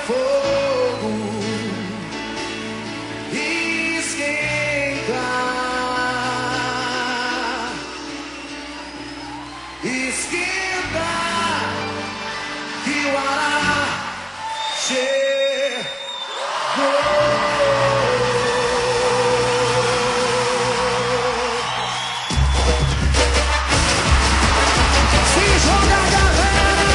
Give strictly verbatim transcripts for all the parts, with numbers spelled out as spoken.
fogo esquenta, esquenta, que o Ará chegou. Se joga, galera!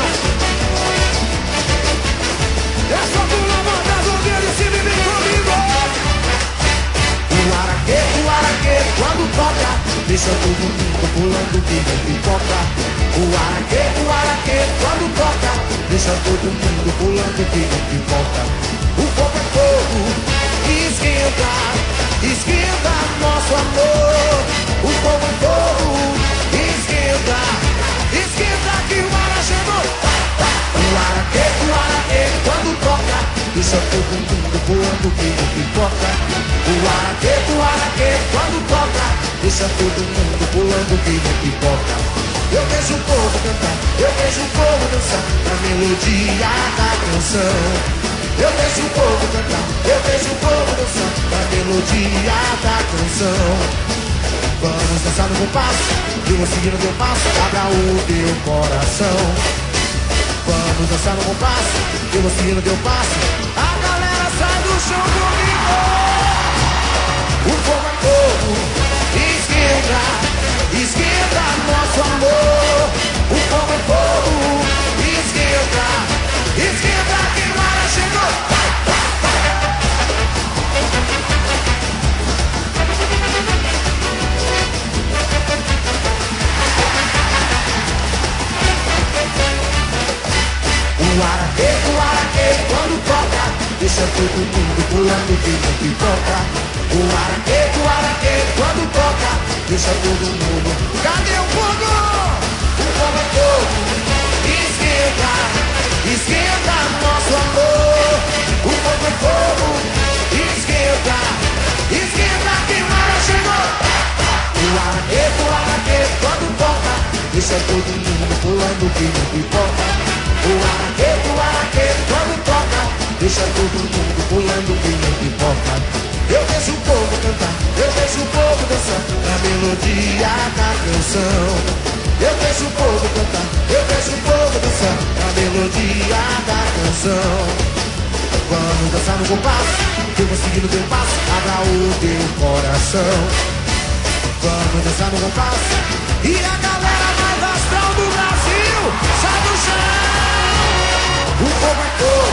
É só pular, mandando o dedo e se viver comigo. O araquê, o araquê, quando toca, deixa todo mundo pulando que nem pipoca. O araquê, o araquê, quando toca, deixa todo mundo pulando que nem pipoca. O fogo é fogo, esquenta, esquenta nosso amor. O fogo é fogo, esquenta, esquenta que o Ará chegou. O araquê, o araquê, quando toca, deixa todo mundo voando que nem pipoca. O araquê, o araquê, quando toca, deixa todo mundo pulando que nem pipoca. Eu vejo o povo cantar, eu vejo o povo dançar na melodia da canção. Eu vejo o povo cantar, eu vejo o povo dançar na melodia da canção. Vamos dançar no compasso, eu vou seguir no teu passo, abra o teu coração. Vamos dançar no compasso, eu vou seguir no teu passo. A galera sai do chão comigo. O fogo é fogo, esquenta, esquenta nosso amor. O fogo é fogo, esquenta, esquenta que o Ará chegou. O araquê, o araquê, quando toca, deixa todo mundo pulando que nem pipoca. O araquê, o araquê, quando toca, deixa todo mundo. Cadê o fogo? O fogo é fogo, esquenta, esquenta nosso amor. O fogo é fogo, esquenta, esquenta que o Ará chegou. O araquê, o araquê, quando toca, deixa todo mundo pulando que nem pipoca. O araquê, o araquê, quando toca, deixa todo mundo pulando que nem pipoca. Eu vejo o povo cantar, eu vejo o povo dançar na melodia da canção. Eu vejo o povo cantar, eu vejo o povo dançar na melodia da canção. Vamos dançar no compasso, eu vou seguir no teu passo, abra o teu coração. Vamos dançar no compasso, e a galera mais astral do Brasil sai do chão. O fogo é fogo,